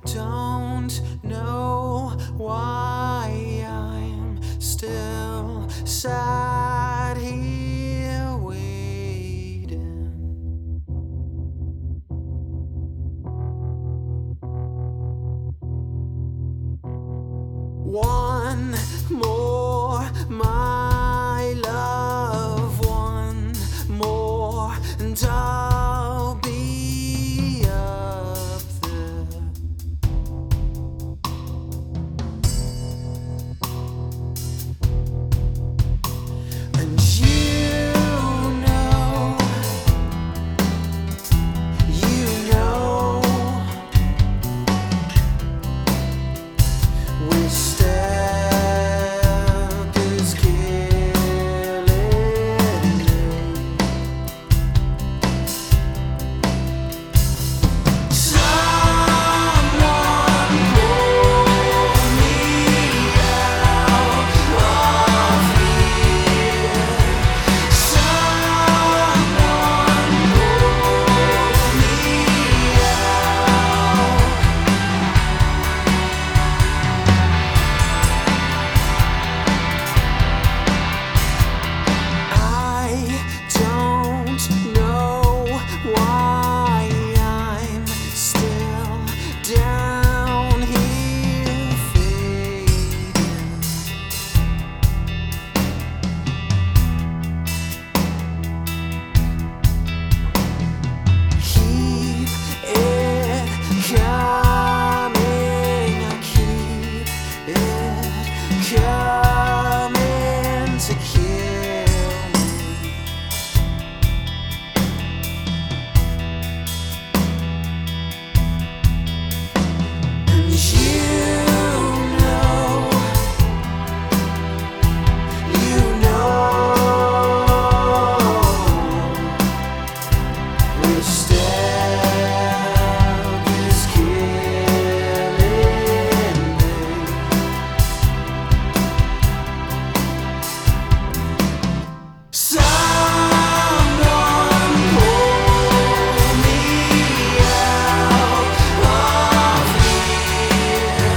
don't know why I'm still sat here waiting. One more, my love, one more, and I'll be up there. And you know which step is killing me. Someone pull me out of here. Someone pull me out. I don't know why I'm still down here fading. Keep it coming, I keep it coming to kill me. And you know which step is killing me. Someone pull me out of here.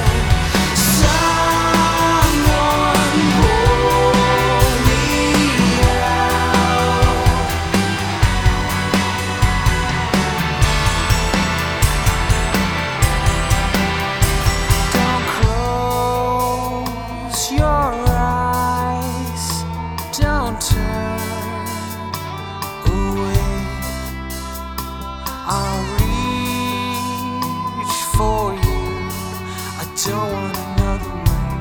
Someone pull me out. Don't close your eyes. Don't turn away. I'll reach for you. I don't want another way.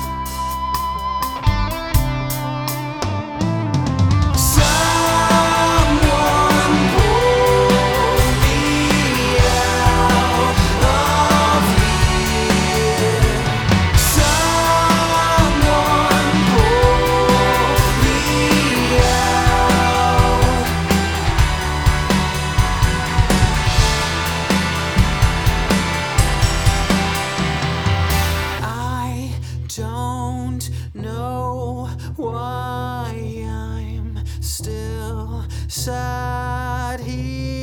Someone pull me out of here. Someone pull me out. I don't know why I'm still sat here